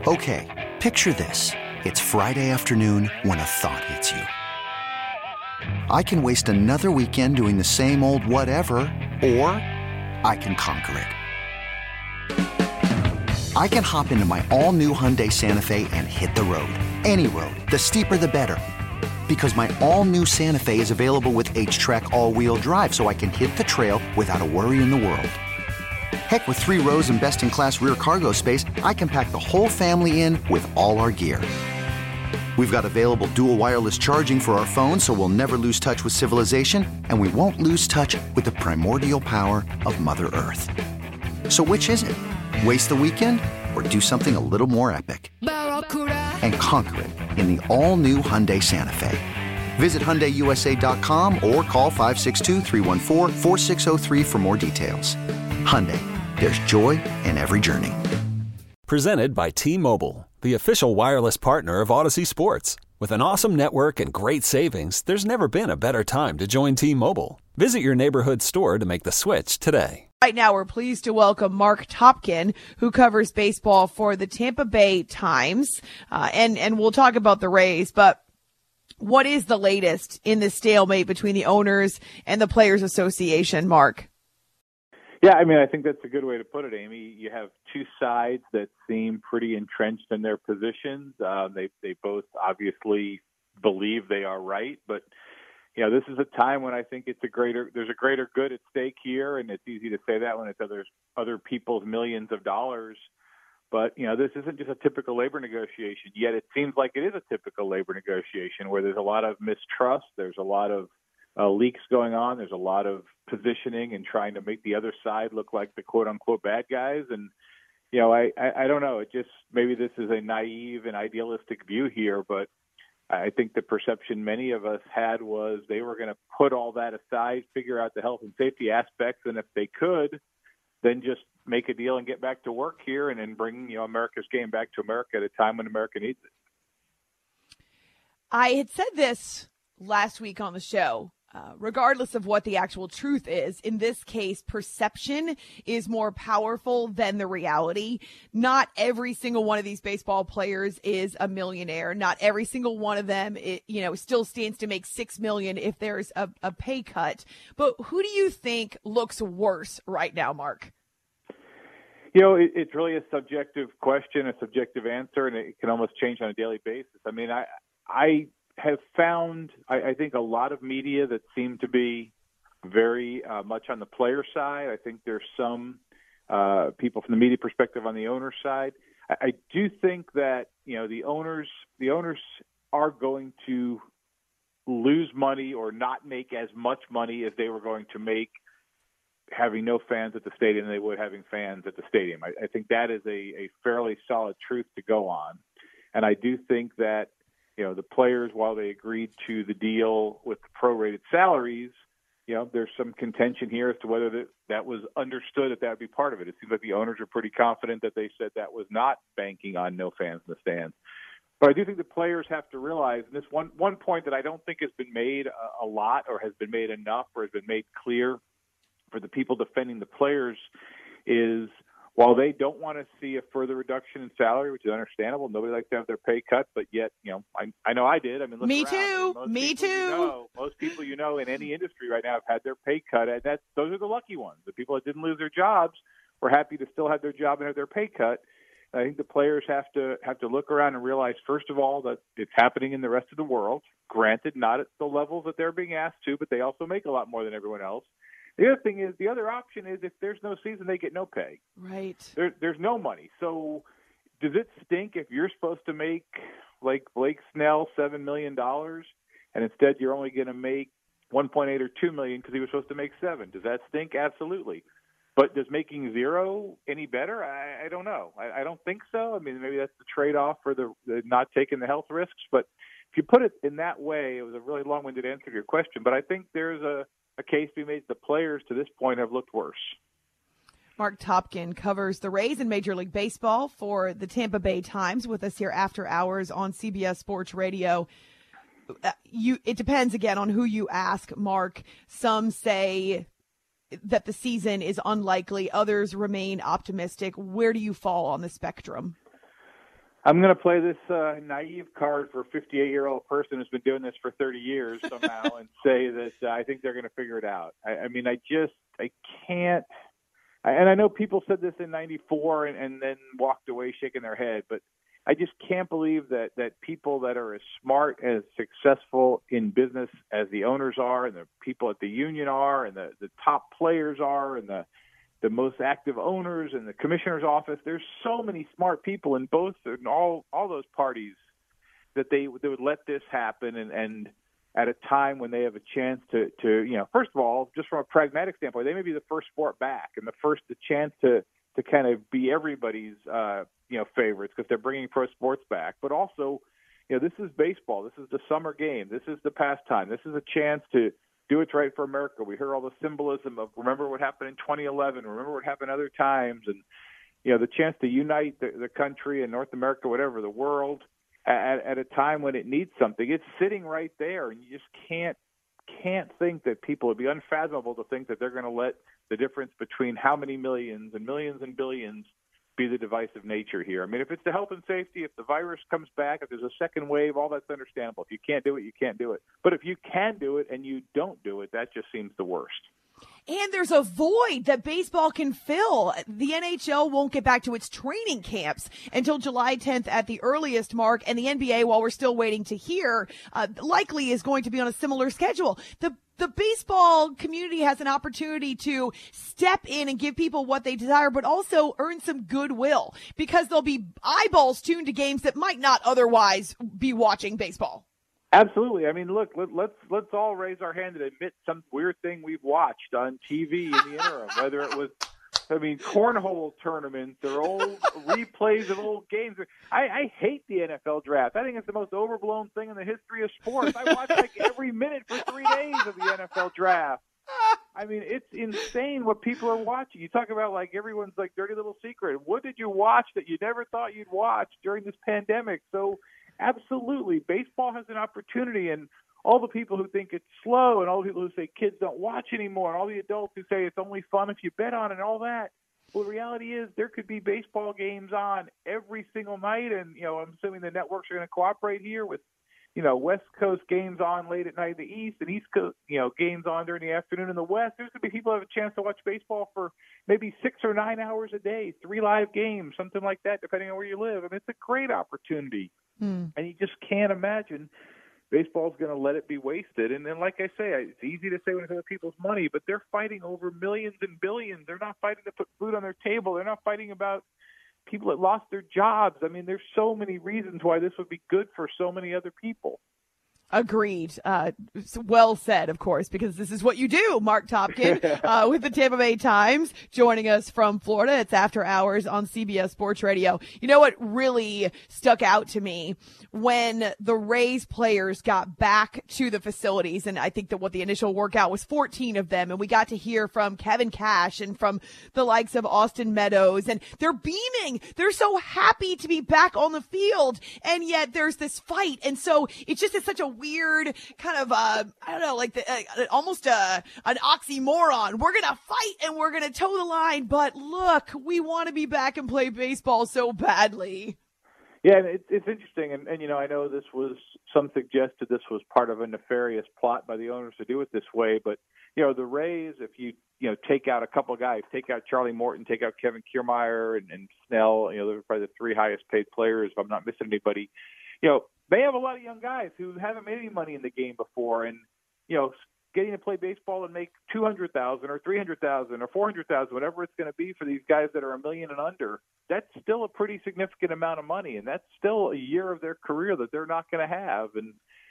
Okay, picture this. It's Friday afternoon when a thought hits you. I can waste another weekend doing the same old whatever, or I can conquer it. I can hop into my all-new Hyundai Santa Fe and hit the road. Any road. The steeper, the better. Because my all-new Santa Fe is available with H-Track all-wheel drive, so I can hit the trail without a worry in the world. Heck, with 3 rows and best-in-class rear cargo space, I can pack the whole family in with all our gear. We've got available dual wireless charging for our phones, so we'll never lose touch with civilization, and we won't lose touch with the primordial power of Mother Earth. So which is it? Waste the weekend or do something a little more epic? And conquer it in the all-new Hyundai Santa Fe. Visit HyundaiUSA.com or call 562-314-4603 for more details. Hyundai, there's joy in every journey. Presented by T-Mobile, the official wireless partner of Odyssey Sports. With an awesome network and great savings, there's never been a better time to join T-Mobile. Visit your neighborhood store to make the switch today. Right now, we're pleased to welcome Mark Topkin, who covers baseball for the Tampa Bay Times. And we'll talk about the Rays, but what is the latest in this stalemate between the owners and the Players Association, Mark? Yeah, I mean, I think that's a good way to put it, Amy. You have two sides that seem pretty entrenched in their positions. They both obviously believe they are right, but this is a time when I think there's a greater good at stake here, and it's easy to say that when it's other people's millions of dollars. But this isn't just a typical labor negotiation. Yet it seems like it is a typical labor negotiation where there's a lot of mistrust, there's a lot of leaks going on. There's a lot of positioning and trying to make the other side look like the quote unquote bad guys. And, I don't know. It just, maybe this is a naive and idealistic view here, but I think the perception many of us had was they were going to put all that aside, figure out the health and safety aspects. And if they could, then just make a deal and get back to work here and then bring, America's game back to America at a time when America needs it. I had said this last week on the show. Regardless of what the actual truth is, in this case, perception is more powerful than the reality. Not every single one of these baseball players is a millionaire. Not every single one of them, still stands to make $6 million if there's a pay cut. But who do you think looks worse right now, Mark? It's really a subjective question, a subjective answer, and it can almost change on a daily basis. I mean, I have found, I think, a lot of media that seem to be very much on the player side. I think there's some people from the media perspective on the owner side. I do think that, the owners are going to lose money or not make as much money as they were going to make having no fans at the stadium than they would having fans at the stadium. I think that is a fairly solid truth to go on. And I do think that, the players, while they agreed to the deal with the prorated salaries, there's some contention here as to whether that was understood that would be part of it. It seems like the owners are pretty confident that they said that was not banking on no fans in the stands. But I do think the players have to realize, and this one point that I don't think has been made a lot or has been made enough or has been made clear for the people defending the players is, while they don't want to see a further reduction in salary, which is understandable, nobody likes to have their pay cut, but yet, I know I did. I mean, look Me around. too. Me too. Most people in any industry right now have had their pay cut, and those are the lucky ones. The people that didn't lose their jobs were happy to still have their job and have their pay cut. And I think the players have to look around and realize, first of all, that it's happening in the rest of the world. Granted, not at the levels that they're being asked to, but they also make a lot more than everyone else. The other thing is, the other option is if there's no season, they get no pay. Right. There's no money. So does it stink if you're supposed to make, like Blake Snell, $7 million, and instead you're only going to make 1.8 or $2 million because he was supposed to make $7 million? Does that stink? Absolutely. But does making $0 any better? I don't know. I don't think so. I mean, maybe that's the trade-off for the not taking the health risks. But if you put it in that way, it was a really long-winded answer to your question. But I think there's a case to be made. The players to this point have looked worse. Mark Topkin covers the Rays in Major League Baseball for the Tampa Bay Times with us here after hours on CBS Sports Radio. It depends, again, on who you ask, Mark. Some say that the season is unlikely. Others remain optimistic. Where do you fall on the spectrum? I'm going to play this naive card for a 58-year-old person who's been doing this for 30 years somehow and say that I think they're going to figure it out. I mean, I can't. And I know people said this in '94 and then walked away shaking their head, but I just can't believe that people that are as smart, as successful in business as the owners are, and the people at the union are, and the top players are, and the most active owners and the commissioner's office. There's so many smart people in both and all those parties that they would let this happen and at a time when they have a chance to first of all, just from a pragmatic standpoint, they may be the first sport back and the chance to kind of be everybody's favorites because they're bringing pro sports back. But also, this is baseball. This is the summer game. This is the pastime. This is a chance to do what's right for America. We hear all the symbolism of remember what happened in 2011, remember what happened other times, and the chance to unite the country and North America, whatever, the world, at a time when it needs something. It's sitting right there, and you just can't think that people, it'd be unfathomable to think that they're going to let the difference between how many millions and billions be the divisive nature here. I mean, if it's the health and safety, if the virus comes back, if there's a second wave, all that's understandable. If you can't do it, you can't do it. But if you can do it and you don't do it, that just seems the worst. And there's a void that baseball can fill. The NHL won't get back to its training camps until July 10th at the earliest mark. And the NBA, while we're still waiting to hear, likely is going to be on a similar schedule. The baseball community has an opportunity to step in and give people what they desire, but also earn some goodwill because there'll be eyeballs tuned to games that might not otherwise be watching baseball. Absolutely. I mean, look, let's all raise our hand and admit some weird thing we've watched on TV in the interim, whether it was, cornhole tournaments or old replays of old games. I hate the NFL draft. I think it's the most overblown thing in the history of sports. I watch every minute for 3 days of the NFL draft. I mean, it's insane what people are watching. You talk about everyone's dirty little secret. What did you watch that you never thought you'd watch during this pandemic? So absolutely, baseball has an opportunity, and all the people who think it's slow and all the people who say kids don't watch anymore and all the adults who say it's only fun if you bet on it and all that. Well, the reality is there could be baseball games on every single night, and, I'm assuming the networks are going to cooperate here with, West Coast games on late at night in the East and East Coast, games on during the afternoon in the West. There's going to be people who have a chance to watch baseball for maybe 6 or 9 hours a day, 3 live games, something like that, depending on where you live. I mean, it's a great opportunity. And you just can't imagine baseball's going to let it be wasted. And then, like I say, it's easy to say when it's other people's money, but they're fighting over millions and billions. They're not fighting to put food on their table. They're not fighting about people that lost their jobs. I mean, there's so many reasons why this would be good for so many other people. Agreed. Well said, of course, because this is what you do. Mark Topkin with the Tampa Bay Times joining us from Florida. It's After Hours on CBS Sports Radio. You know what really stuck out to me when the Rays players got back to the facilities, and I think that what the initial workout was 14 of them, and we got to hear from Kevin Cash and from the likes of Austin Meadows, and they're beaming. They're so happy to be back on the field, and yet there's this fight, and so it's such a weird kind of, almost an oxymoron. We're going to fight and we're going to toe the line, but look, we want to be back and play baseball so badly. Yeah, it's interesting. And I know some suggested this was part of a nefarious plot by the owners to do it this way. But, the Rays, if you take out a couple of guys, take out Charlie Morton, take out Kevin Kiermaier and Snell, they're probably the 3 highest paid players, if I'm not missing anybody, they have a lot of young guys who haven't made any money in the game before, and getting to play baseball and make $200,000 or $300,000 or $400,000, whatever it's going to be for these guys that are $1 million and under. That's still a pretty significant amount of money, and that's still a year of their career that they're not going to have. And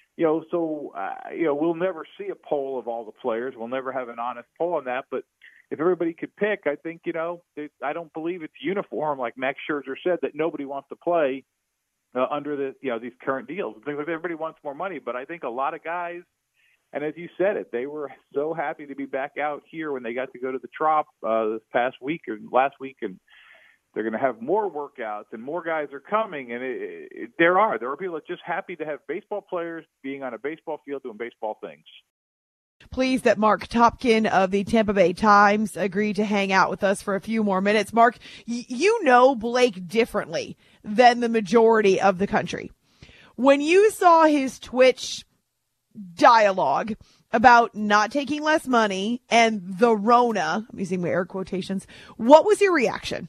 we'll never see a poll of all the players. We'll never have an honest poll on that. But if everybody could pick, I think I don't believe it's uniform, like Max Scherzer said, that nobody wants to play under these current deals. Everybody wants more money, but I think a lot of guys, and as you said they were so happy to be back out here when they got to go to the Trop this past week or last week, and they're going to have more workouts and more guys are coming. And there are people that are just happy to have baseball players being on a baseball field doing baseball things. pleased that Mark Topkin of the Tampa Bay Times agreed to hang out with us for a few more minutes. Mark, you know Blake differently than the majority of the country. When you saw his Twitch dialogue about not taking less money and the Rona, I'm using my air quotations, what was your reaction?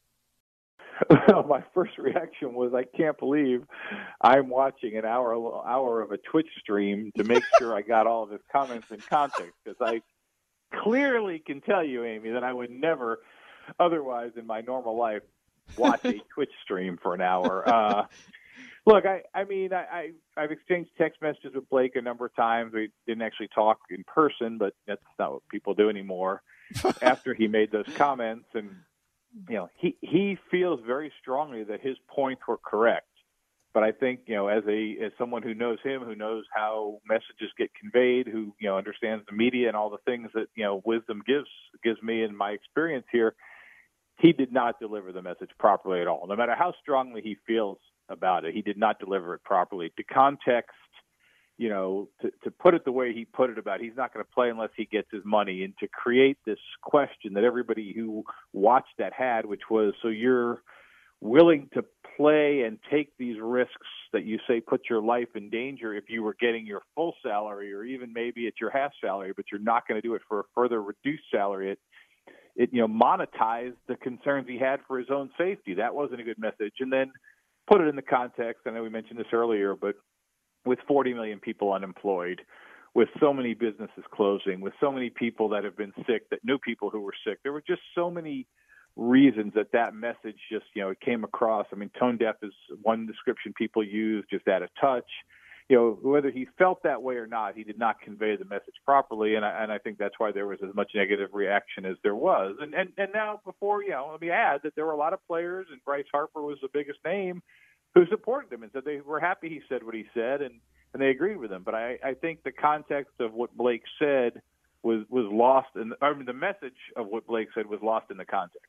Well, my first reaction was, I can't believe I'm watching an hour of a Twitch stream to make sure I got all of his comments in context, because I clearly can tell you, Amy, that I would never otherwise in my normal life watch a Twitch stream for an hour. Look, I've exchanged text messages with Blake a number of times. We didn't actually talk in person, but that's not what people do anymore after he made those comments. And you know, he feels very strongly that his points were correct. But I think, you know, as someone who knows him, who knows how messages get conveyed, who, you know, understands the media and all the things that, you know, wisdom gives me in my experience here, he did not deliver the message properly at all. No matter how strongly he feels about it, he did not deliver it properly. To context, you know, to put it the way he put it about he's not going to play unless he gets his money, and to create this question that everybody who watched that had, which was, so you're willing to play and take these risks that you say put your life in danger if you were getting your full salary, or even maybe at your half salary, but you're not going to do it for a further reduced salary. It you know, monetized the concerns he had for his own safety. That wasn't a good message. And then put it in the context, I know we mentioned this earlier, but with 40 million people unemployed, with so many businesses closing, with so many people that have been sick, that knew people who were sick, there were just so many reasons that message just, you know, it came across. I mean, tone deaf is one description people use, just out of touch. You know, whether he felt that way or not, he did not convey the message properly, and I think that's why there was as much negative reaction as there was. And now, before, you know, let me add that there were a lot of players, and Bryce Harper was the biggest name, who supported him and said they were happy he said what he said, and they agreed with him. But I think the context of what Blake said was lost, the message of what Blake said was lost in the context.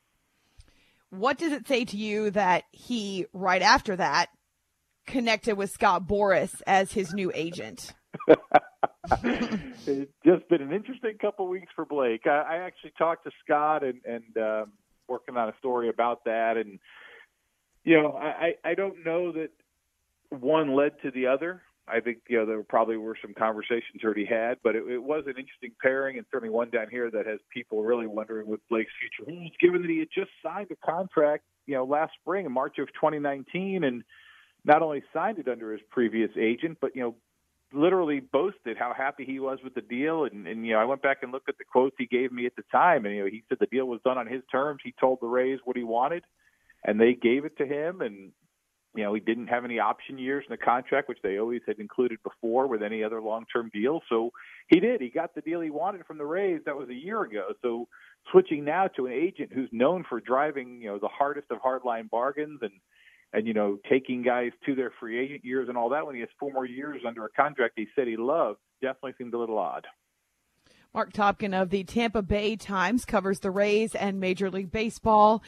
What does it say to you that he, right after that, connected with Scott Boras as his new agent? It's just been an interesting couple of weeks for Blake. I actually talked to Scott and working on a story about that, and you know, I don't know that one led to the other. I think, you know, there probably were some conversations already had, but it was an interesting pairing, and certainly one down here that has people really wondering what Blake's future holds, given that he had just signed a contract, you know, last spring in March of 2019, and not only signed it under his previous agent, but, you know, literally boasted how happy he was with the deal. And you know, I went back and looked at the quotes he gave me at the time, and, you know, he said the deal was done on his terms. He told the Rays what he wanted, and they gave it to him. And, you know, he didn't have any option years in the contract, which they always had included before with any other long-term deal. So he did. He got the deal he wanted from the Rays. That was a year ago. So switching now to an agent who's known for driving, you know, the hardest of hardline bargains and, you know, taking guys to their free agent years and all that when he has 4 more years under a contract he said he loved, definitely seemed a little odd. Mark Topkin of the Tampa Bay Times covers the Rays and Major League Baseball.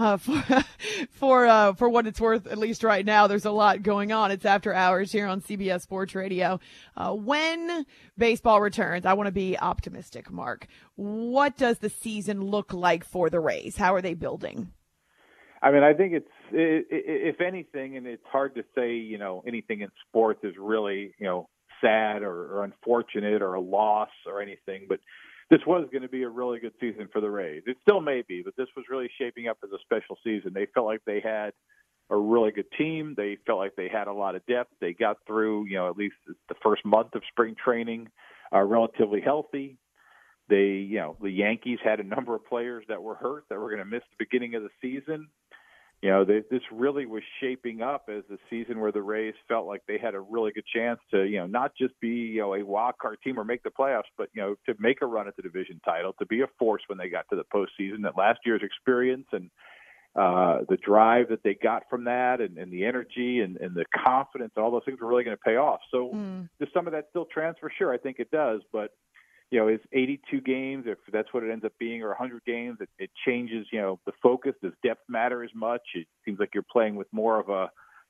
For what it's worth, at least right now, there's a lot going on. It's after hours here on CBS Sports Radio. When baseball returns, I want to be optimistic, Mark. What does the season look like for the Rays? How are they building? I mean, I think if anything, and it's hard to say, you know, anything in sports is really, you know, sad or unfortunate or a loss or anything, but this was going to be a really good season for the Rays. It still may be, but this was really shaping up as a special season. They felt like they had a really good team. They felt like they had a lot of depth. They got through, you know, at least the first month of spring training relatively healthy. They, you know, the Yankees had a number of players that were hurt that were going to miss the beginning of the season. You know, this really was shaping up as a season where the Rays felt like they had a really good chance to, you know, not just be, you know, a wild card team or make the playoffs, but, you know, to make a run at the division title, to be a force when they got to the postseason. That last year's experience and the drive that they got from that and the energy and the confidence, all those things were really going to pay off. So does some of that still transfer? Sure, I think it does. But, you know, it's 82 games, if that's what it ends up being, or 100 games, it changes, you know, the focus. Does depth matter as much? It seems like you're playing with more of a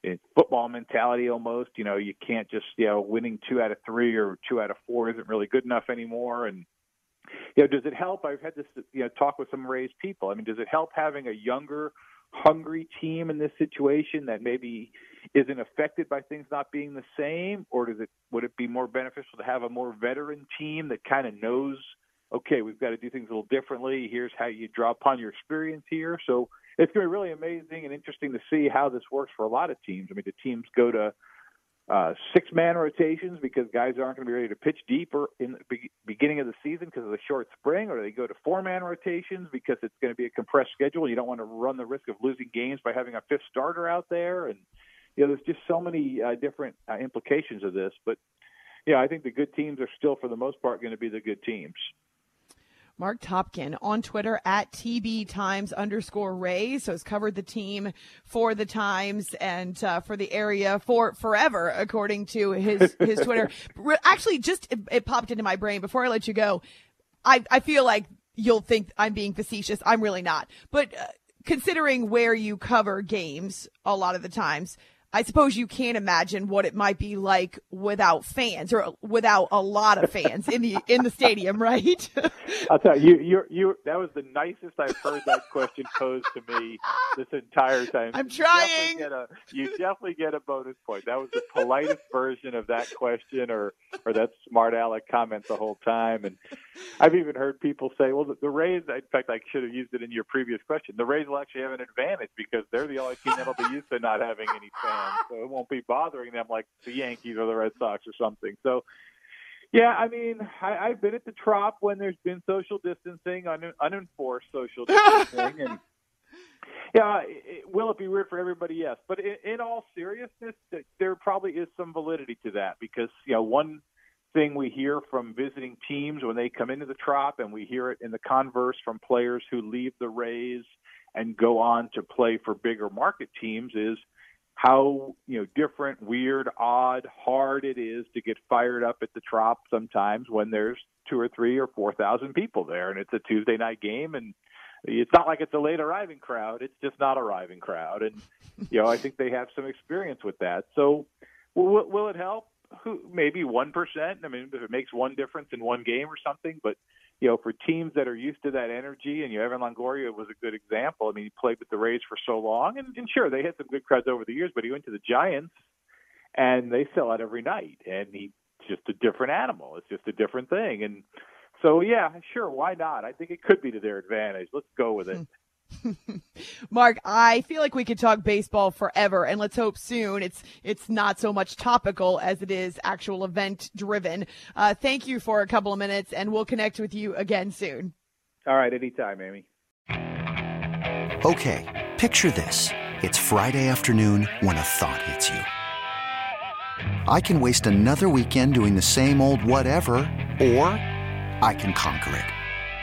football mentality almost. You can't just, winning 2 out of 3 or 2 out of 4 isn't really good enough anymore. And, does it help? I've had this, talk with some Rays people. I mean, does it help having a younger, hungry team in this situation that maybe isn't affected by things not being the same? Or would it be more beneficial to have a more veteran team that kind of knows, okay, we've got to do things a little differently. Here's how you draw upon your experience here. So it's going to be really amazing and interesting to see how this works for a lot of teams. I mean, do teams go to 6-man rotations because guys aren't going to be ready to pitch deeper in the beginning of the season because of the short spring, or do they go to 4-man rotations because it's going to be a compressed schedule? You don't want to run the risk of losing games by having a 5th starter out there. And, there's just so many different implications of this. But, I think the good teams are still, for the most part, going to be the good teams. Mark Topkin on Twitter at TBTimes_Rays. So has covered the team for the Times and for the area for forever, according to his Twitter. Actually, it popped into my brain before I let you go. I feel like you'll think I'm being facetious. I'm really not. But considering where you cover games a lot of the times, I suppose you can't imagine what it might be like without fans or without a lot of fans in the stadium, right? I'll tell you, that was the nicest I've heard that question posed to me this entire time. I'm trying. You definitely get a bonus point. That was the politest version of that question or that smart aleck comment the whole time. And I've even heard people say, well, the Rays, in fact, I should have used it in your previous question, the Rays will actually have an advantage because they're the only team that'll be used to not having any fans. So it won't be bothering them like the Yankees or the Red Sox or something. So, yeah, I mean, I've been at the Trop when there's been social distancing, unenforced social distancing. And, will it be weird for everybody? Yes. But in all seriousness, there probably is some validity to that because, one thing we hear from visiting teams when they come into the Trop, and we hear it in the converse from players who leave the Rays and go on to play for bigger market teams, is how different, weird, odd, hard it is to get fired up at the Trop sometimes when there's 2,000 or 3,000 or 4,000 people there, and it's a Tuesday night game, and it's not like it's a late arriving crowd. It's just not arriving crowd, and I think they have some experience with that. So, will it help? Maybe 1%. I mean, if it makes one difference in one game or something, but for teams that are used to that energy, and Evan Longoria was a good example. I mean, he played with the Rays for so long, and sure, they had some good crowds over the years, but he went to the Giants, and they sell out every night, and he's just a different animal. It's just a different thing. And so, yeah, sure, why not? I think it could be to their advantage. Let's go with it. Mark, I feel like we could talk baseball forever, and let's hope soon it's not so much topical as it is actual event driven. Thank you for a couple of minutes, and we'll connect with you again soon. All right, anytime, Amy. Okay, picture this. It's Friday afternoon when a thought hits you. I can waste another weekend doing the same old whatever, or I can conquer it.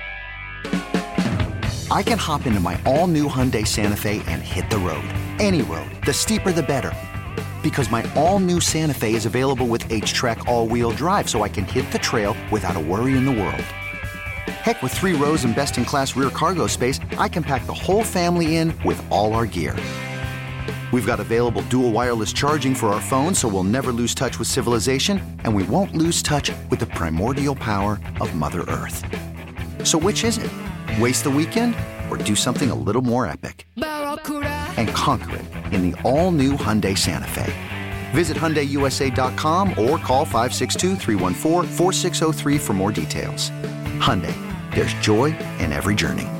I can hop into my all-new Hyundai Santa Fe and hit the road. Any road. The steeper, the better. Because my all-new Santa Fe is available with H-Track all-wheel drive, so I can hit the trail without a worry in the world. Heck, with 3 rows and best-in-class rear cargo space, I can pack the whole family in with all our gear. We've got available dual wireless charging for our phones, so we'll never lose touch with civilization, and we won't lose touch with the primordial power of Mother Earth. So which is it? Waste the weekend or do something a little more epic? And conquer it in the all-new Hyundai Santa Fe. Visit HyundaiUSA.com or call 562-314-4603 for more details. Hyundai, there's joy in every journey.